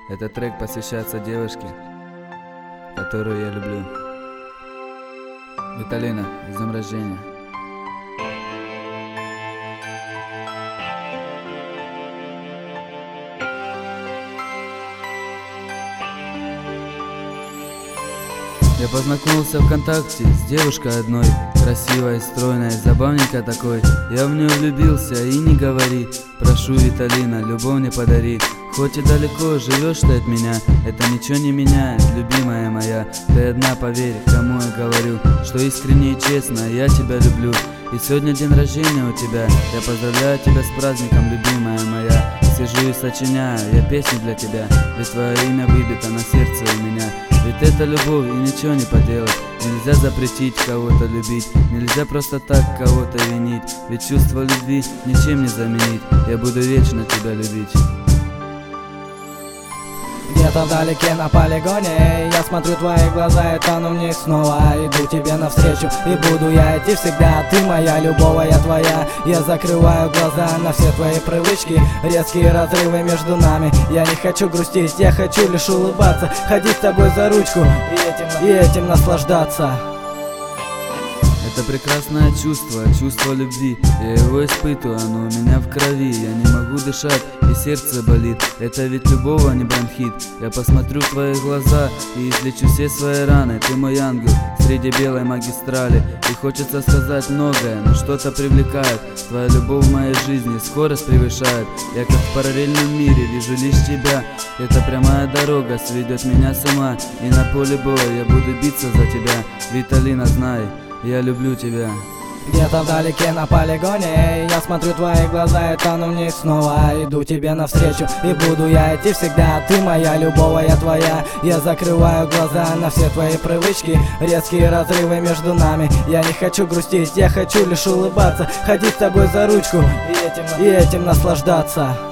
Этот трек посвящается девушке, которую я люблю. Виталина, с днем рождения. Я познакомился ВКонтакте с девушкой одной, красивой, стройной, забавненькой такой. Я в нее влюбился, и не говори. Прошу, Виталина, любовь мне подари. Хоть и далеко живешь ты от меня, это ничего не меняет, любимая моя. Ты одна, поверь, кому я говорю, что искренне и честно я тебя люблю. И сегодня день рождения у тебя, я поздравляю тебя с праздником, любимая моя. Сижу и сочиняю я песни для тебя, ведь твое имя выбито на сердце у меня. Ведь это любовь и ничего не поделать. Нельзя запретить кого-то любить, нельзя просто так кого-то винить. Ведь чувство любви ничем не заменить, я буду вечно тебя любить. Где-то вдалеке на полигоне я смотрю твои глаза и тону в них снова. Иду тебе навстречу и буду я идти всегда. Ты моя, любовь я твоя. Я закрываю глаза на все твои привычки, резкие разрывы между нами. Я не хочу грустить, я хочу лишь улыбаться, ходить с тобой за ручку и этим наслаждаться. Это прекрасное чувство, чувство любви. Я его испытываю, оно у меня в крови. Я не могу дышать, и сердце болит. Это ведь любовь, а не бронхит. Я посмотрю в твои глаза и излечу все свои раны. Ты мой ангел среди белой магистрали. И хочется сказать многое, но что-то привлекает. Твоя любовь в моей жизни скорость превышает. Я как в параллельном мире вижу лишь тебя. Это прямая дорога сведет меня с ума. И на поле боя я буду биться за тебя. Виталина, знай, я люблю тебя. Где-то вдалеке на полигоне я смотрю твои глаза и тону в них снова. Иду тебе навстречу и буду я идти всегда. Ты моя, любовь я твоя. Я закрываю глаза на все твои привычки, резкие разрывы между нами. Я не хочу грустить, я хочу лишь улыбаться, ходить с тобой за ручку и этим наслаждаться.